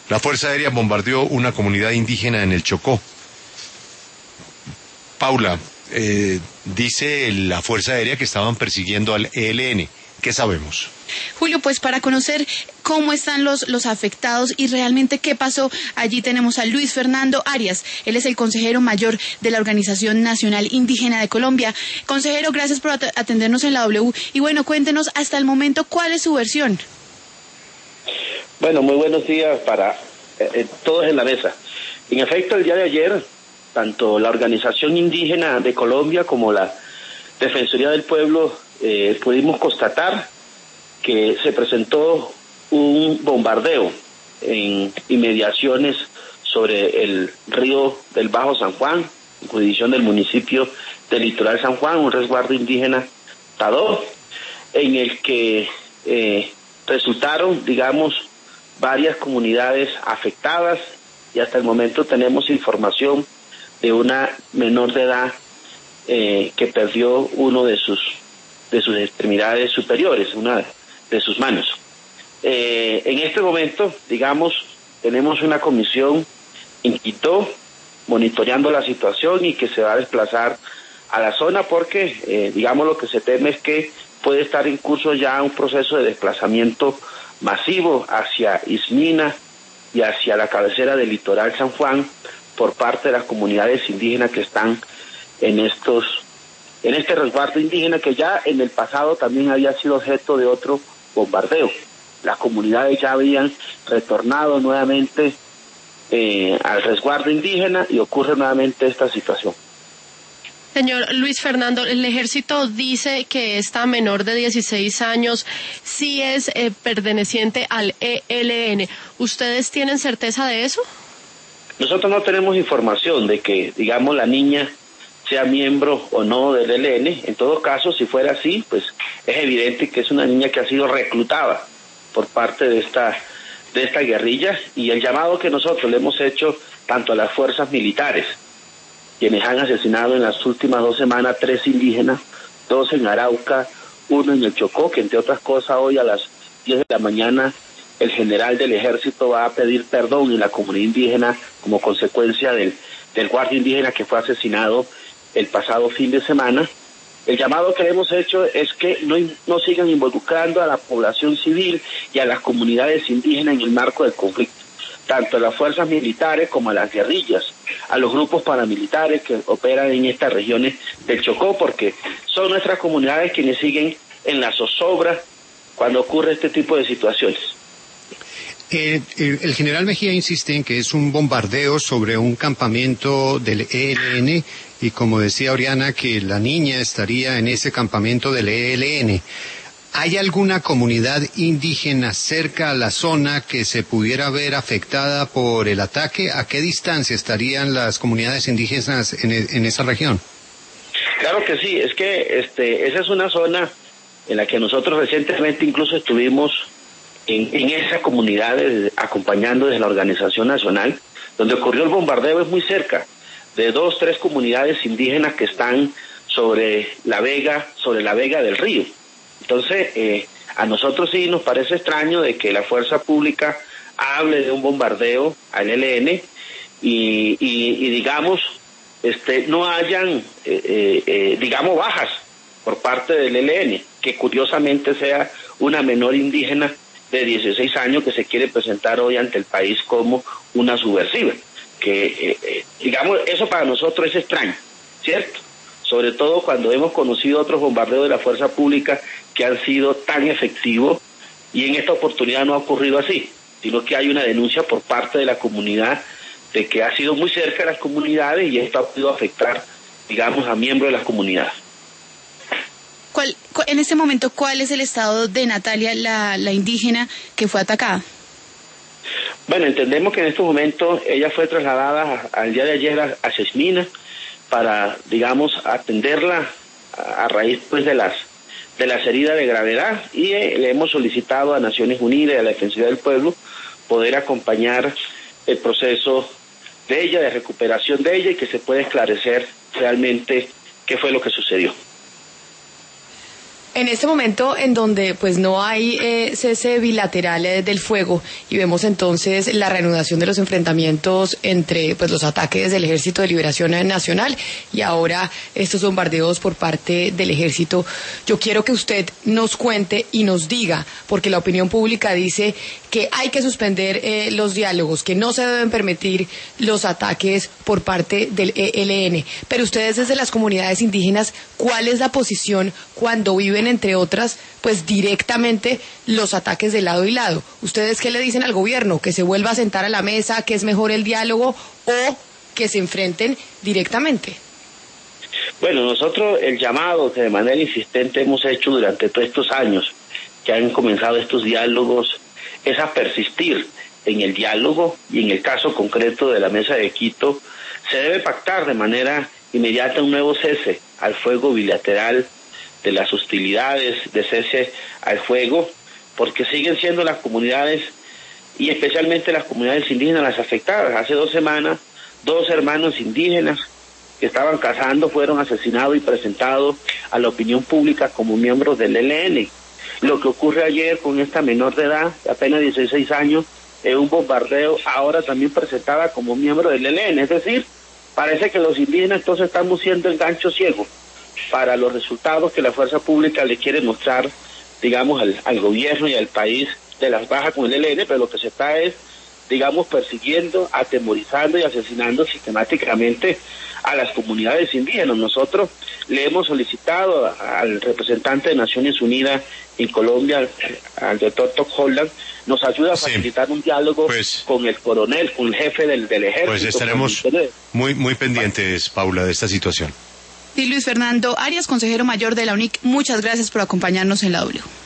La Fuerza Aérea bombardeó una comunidad indígena en el Chocó. Paula, dice la Fuerza Aérea que estaban persiguiendo al ELN. ¿Qué sabemos? Julio, pues para conocer cómo están los afectados y realmente qué pasó, allí tenemos a Luis Fernando Arias. Él es el consejero mayor de la Organización Nacional Indígena de Colombia. Consejero, gracias por atendernos en la W. Y bueno, cuéntenos hasta el momento cuál es su versión. Bueno, muy buenos días para todos en la mesa. En efecto, el día de ayer, tanto la Organización Indígena de Colombia como la Defensoría del Pueblo pudimos constatar que se presentó un bombardeo en inmediaciones sobre el río del Bajo San Juan, en jurisdicción del municipio del Litoral San Juan, un resguardo indígena Tadó, en el que resultaron, digamos, varias comunidades afectadas, y hasta el momento tenemos información de una menor de edad que perdió uno de sus extremidades superiores, una de sus manos. En este momento, digamos, tenemos una comisión en Quito monitoreando la situación y que se va a desplazar a la zona porque, digamos, lo que se teme es que puede estar en curso ya un proceso de desplazamiento masivo hacia Ismina y hacia la cabecera del Litoral San Juan por parte de las comunidades indígenas que están en este resguardo indígena, que ya en el pasado también había sido objeto de otro bombardeo. Las comunidades ya habían retornado nuevamente al resguardo indígena y ocurre nuevamente esta situación. Señor Luis Fernando, el ejército dice que esta menor de 16 años sí es perteneciente al ELN. ¿Ustedes tienen certeza de eso? Nosotros no tenemos información de que, digamos, la niña sea miembro o no del ELN. En todo caso, si fuera así, pues es evidente que es una niña que ha sido reclutada por parte de esta guerrilla, y el llamado que nosotros le hemos hecho tanto a las fuerzas militares, quienes han asesinado en las últimas 2 semanas 3 indígenas, 2 en Arauca, 1 en el Chocó, que entre otras cosas hoy a las 10 de la mañana el general del ejército va a pedir perdón en la comunidad indígena como consecuencia del guardia indígena que fue asesinado el pasado fin de semana. El llamado que hemos hecho es que no sigan involucrando a la población civil y a las comunidades indígenas en el marco del conflicto, tanto a las fuerzas militares como a las guerrillas, a los grupos paramilitares que operan en estas regiones del Chocó, porque son nuestras comunidades quienes siguen en la zozobra cuando ocurre este tipo de situaciones. El general Mejía insiste en que es un bombardeo sobre un campamento del ELN y, como decía Oriana, que la niña estaría en ese campamento del ELN. ¿Hay alguna comunidad indígena cerca a la zona que se pudiera ver afectada por el ataque? ¿A qué distancia estarían las comunidades indígenas en esa región? Claro que sí, es que esa es una zona en la que nosotros recientemente incluso estuvimos en esas comunidades acompañando desde la Organización Nacional, donde ocurrió el bombardeo. Es muy cerca de 2, 3 comunidades indígenas que están sobre la vega del río. Entonces, a nosotros sí nos parece extraño de que la fuerza pública hable de un bombardeo al ELN y digamos, no hayan, digamos, bajas por parte del ELN, que curiosamente sea una menor indígena de 16 años que se quiere presentar hoy ante el país como una subversiva. Que, digamos, eso para nosotros es extraño, ¿cierto? Sobre todo cuando hemos conocido otros bombardeos de la fuerza pública que han sido tan efectivos, y en esta oportunidad no ha ocurrido así, sino que hay una denuncia por parte de la comunidad de que ha sido muy cerca de las comunidades y esto ha podido afectar, digamos, a miembros de las comunidades. En este momento, ¿cuál es el estado de Natalia, la indígena que fue atacada? Bueno, entendemos que en estos momentos ella fue trasladada al día de ayer a Ismina para, digamos, atenderla a raíz pues de las heridas de gravedad, y le hemos solicitado a Naciones Unidas y a la Defensoría del Pueblo poder acompañar el proceso de ella, de recuperación de ella, y que se pueda esclarecer realmente qué fue lo que sucedió. En este momento en donde pues no hay cese bilateral del fuego y vemos entonces la reanudación de los enfrentamientos entre pues los ataques del Ejército de Liberación Nacional y ahora estos bombardeos por parte del ejército, yo quiero que usted nos cuente y nos diga, porque la opinión pública dice que hay que suspender los diálogos, que no se deben permitir los ataques por parte del ELN, pero ustedes desde las comunidades indígenas, ¿cuál es la posición cuando viven, entre otras, pues directamente los ataques de lado y lado? ¿Ustedes qué le dicen al gobierno? ¿Que se vuelva a sentar a la mesa, que es mejor el diálogo o que se enfrenten directamente? Bueno, nosotros el llamado que de manera insistente hemos hecho durante todos estos años que han comenzado estos diálogos es a persistir en el diálogo, y en el caso concreto de la Mesa de Quito se debe pactar de manera inmediata un nuevo cese al fuego bilateral de las hostilidades, de cese al fuego, porque siguen siendo las comunidades y especialmente las comunidades indígenas las afectadas. Hace 2 semanas 2 hermanos indígenas que estaban cazando fueron asesinados y presentados a la opinión pública como miembros del ELN. Lo que ocurre ayer con esta menor de edad, apenas 16 años, es un bombardeo, ahora también presentada como miembro del ELN. Es decir, parece que los indígenas entonces estamos siendo el gancho ciego para los resultados que la fuerza pública le quiere mostrar, digamos, al gobierno y al país de las bajas con el ELN, pero lo que se está es, digamos, persiguiendo, atemorizando y asesinando sistemáticamente a las comunidades indígenas. Nosotros le hemos solicitado al representante de Naciones Unidas en Colombia, al doctor Todd Holland, nos ayuda a facilitar un diálogo con el coronel, con el jefe del ejército. Pues estaremos muy pendientes, Paula, de esta situación. Sí, Luis Fernando Arias, consejero mayor de la UNIC, muchas gracias por acompañarnos en la W.